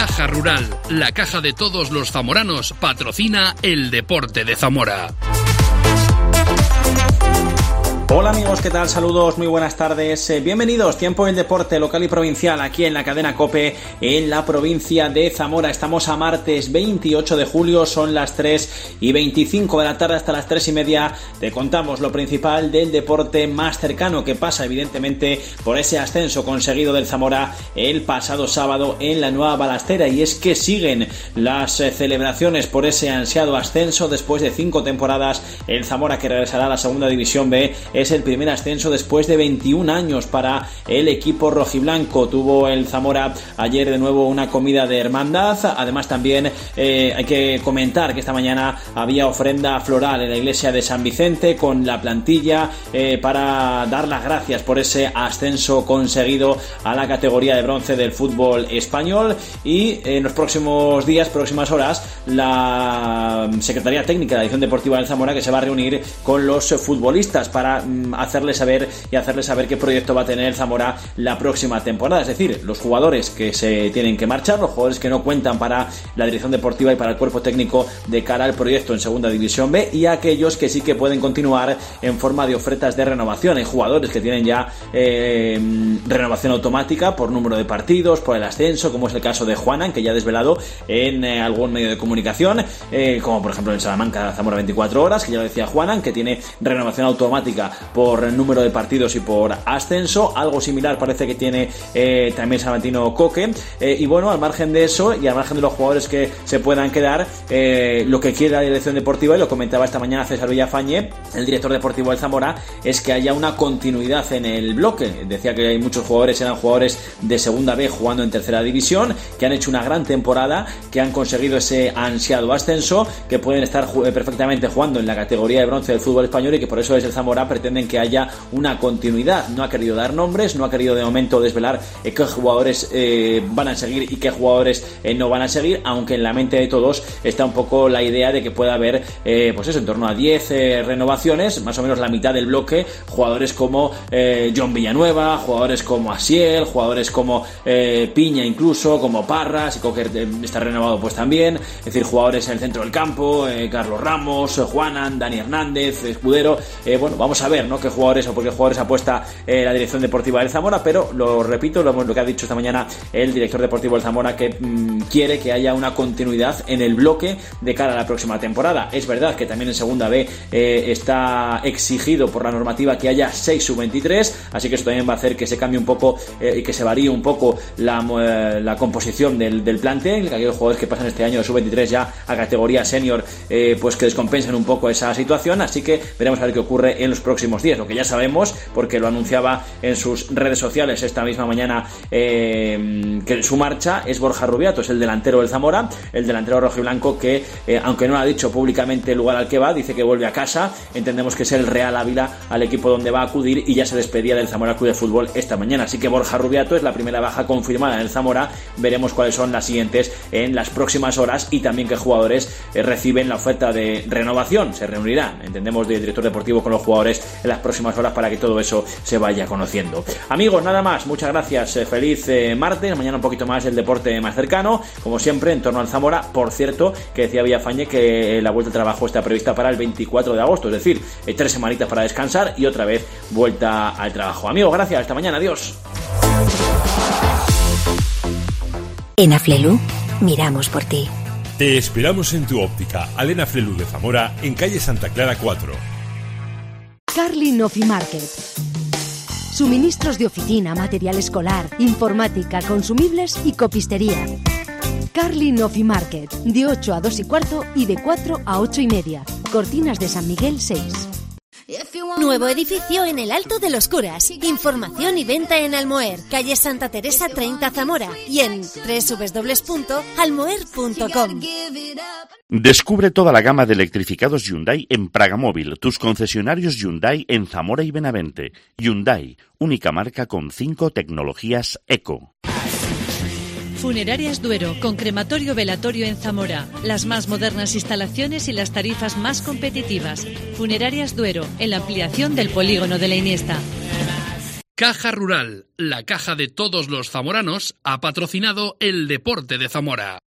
Caja Rural, la caja de todos los zamoranos, patrocina el deporte de Zamora. Hola amigos, ¿qué tal? Saludos, muy buenas tardes. Bienvenidos, tiempo del deporte local y provincial aquí en la cadena COPE en la provincia de Zamora. Estamos a martes 28 de julio, son las 3:25 de la tarde, hasta las 3:30 te contamos lo principal del deporte más cercano, que pasa evidentemente por ese ascenso conseguido del Zamora el pasado sábado en la Nueva Balastera, y es que siguen las celebraciones por ese ansiado ascenso después de 5 temporadas. El Zamora, que regresará a la segunda división B, es el primer ascenso después de 21 años para el equipo rojiblanco. Tuvo el Zamora ayer de nuevo una comida de hermandad. Además también hay que comentar que esta mañana había ofrenda floral en la iglesia de San Vicente con la plantilla para dar las gracias por ese ascenso conseguido a la categoría de bronce del fútbol español. Y en los próximos días, próximas horas, la Secretaría Técnica de la Dirección Deportiva del Zamora, que se va a reunir con los futbolistas para hacerle saber qué proyecto va a tener el Zamora la próxima temporada. Es decir, los jugadores que se tienen que marchar, los jugadores que no cuentan para la dirección deportiva y para el cuerpo técnico de cara al proyecto en segunda división B, y aquellos que sí que pueden continuar en forma de ofertas de renovación. Hay jugadores que tienen ya renovación automática por número de partidos, por el ascenso, como es el caso de Juanan, que ya ha desvelado en algún medio de comunicación, como por ejemplo en Salamanca Zamora 24 horas, que ya lo decía Juanan, que tiene renovación automática por número de partidos y por ascenso. Algo similar parece que tiene también Salmantino Coque, y bueno, al margen de eso y al margen de los jugadores que se puedan quedar, lo que quiere la dirección deportiva, y lo comentaba esta mañana César Villafañe, el director deportivo del Zamora, es que haya una continuidad en el bloque. Decía que hay muchos jugadores, eran jugadores de segunda B jugando en tercera división, que han hecho una gran temporada, que han conseguido ese ansiado ascenso, que pueden estar perfectamente jugando en la categoría de bronce del fútbol español, y que por eso desde el Zamora pretenden que haya una continuidad. No ha querido dar nombres, no ha querido de momento desvelar qué jugadores van a seguir y qué jugadores no van a seguir, aunque en la mente de todos está un poco la idea de que pueda haber pues eso, en torno a 10 renovaciones, más o menos la mitad del bloque, jugadores como John Villanueva, jugadores como Asiel, jugadores como Piña, incluso como Parras, y Cocker está renovado pues también, es decir, jugadores en el centro del campo, Carlos Ramos, Juanan, Dani Hernández, Escudero. Bueno, vamos a ver, ¿no?, qué jugadores o por qué jugadores apuesta la dirección deportiva del Zamora, pero lo repito, lo que ha dicho esta mañana el director deportivo del Zamora, que quiere que haya una continuidad en el bloque de cara a la próxima temporada. Es verdad que también en segunda B está exigido por la normativa que haya 6 sub-23, así que eso también va a hacer que se cambie un poco y que se varíe un poco la composición del plantel, que aquellos jugadores que pasan este año de sub-23 ya a categoría senior, pues que descompensen un poco esa situación. Así que veremos a ver qué ocurre en los próximos días. Lo que ya sabemos, porque lo anunciaba en sus redes sociales esta misma mañana, que su marcha es Borja Rubiato, es el delantero del Zamora, el delantero rojiblanco que, aunque no ha dicho públicamente el lugar al que va, dice que vuelve a casa. Entendemos que es el Real Ávila al equipo donde va a acudir, y ya se despedía del Zamora Club de Fútbol esta mañana. Así que Borja Rubiato es la primera baja confirmada en el Zamora. Veremos cuáles son las siguientes en las próximas horas, y también qué jugadores reciben la oferta de renovación. Se reunirán, entendemos, de director deportivo con los jugadores en las próximas horas para que todo eso se vaya conociendo. Amigos, nada más, muchas gracias, feliz martes. Mañana un poquito más el deporte más cercano, como siempre, en torno al Zamora. Por cierto, que decía Villafañe que la vuelta de trabajo está prevista para el 24 de agosto, es decir, 3 semanitas para descansar y otra vez vuelta al trabajo. Amigos, gracias, hasta mañana, adiós. En Aflelu, miramos por ti. Te esperamos en tu óptica Alena Aflelu de Zamora, en calle Santa Clara 4. Carlin Office Market. Suministros de oficina, material escolar, informática, consumibles y copistería. Carlin Office Market, de 8 a 2 y cuarto y de 4 a 8 y media. Cortinas de San Miguel 6. Nuevo edificio en el Alto de los Curas. Información y venta en Almoer, calle Santa Teresa 30 Zamora, y en www.almoer.com. Descubre toda la gama de electrificados Hyundai en Pragamóvil, tus concesionarios Hyundai en Zamora y Benavente. Hyundai, única marca con 5 tecnologías eco. Funerarias Duero, con crematorio velatorio en Zamora. Las más modernas instalaciones y las tarifas más competitivas. Funerarias Duero, en la ampliación del polígono de la Iniesta. Caja Rural, la caja de todos los zamoranos, ha patrocinado el deporte de Zamora.